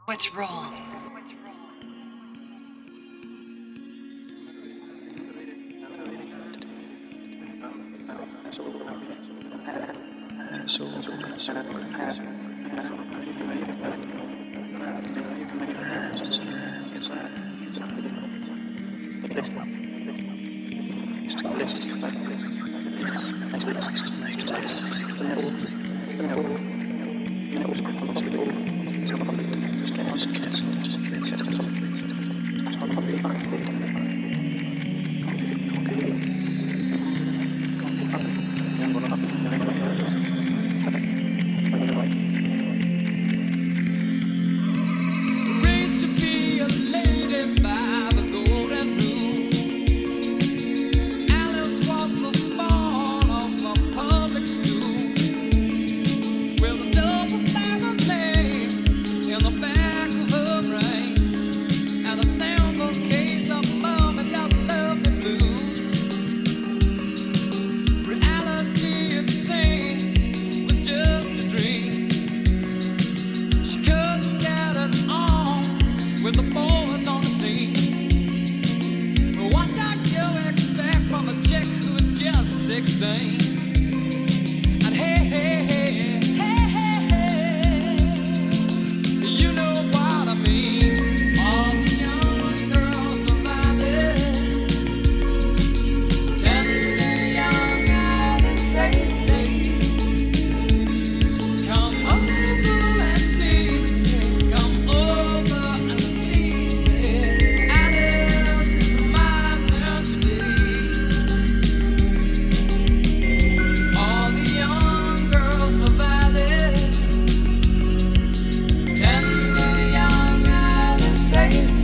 What's wrong? Raised to be a lady by the golden rule. Alice was the spawn of a public school with a double barrel blade in the back of her brain and a sample case of Mama Got Lovely Blues. Reality, it seems, was just a dream. She couldn't get it on with the boys on the scene. What do you expect from a chick who is just 16? And hey, hey, hey, hey, hey, hey, you know what I mean. All the young girls of the valley, tender young Alice, they say, come over and see me. Come over and please me. Alice, it's my turn today. All the young girls of the valley, tender young Alice, they say.